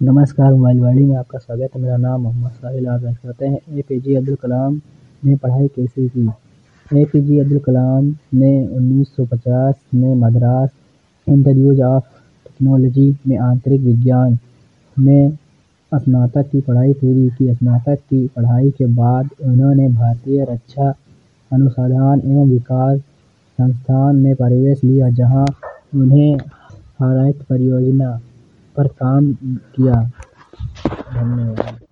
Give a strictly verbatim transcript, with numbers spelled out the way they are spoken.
नमस्कार, मोबाइलवाणी में आपका स्वागत है। मेरा नाम मोहम्मद साहिल। आप जान सकते हैं एपीजे अब्दुल कलाम ने पढ़ाई कैसे की। एपीजे अब्दुल कलाम ने उन्नीस सौ पचास में मद्रास इंस्टीट्यूट ऑफ टेक्नोलॉजी में आंतरिक विज्ञान में स्नातक की पढ़ाई पूरी की। स्नातक की पढ़ाई के बाद उन्होंने भारतीय रक्षा अनुसंधान एवं विकास संस्थान में प्रवेश लिया, जहां उन्होंने हॉराइज़न परियोजना पर काम किया। धन्यवाद।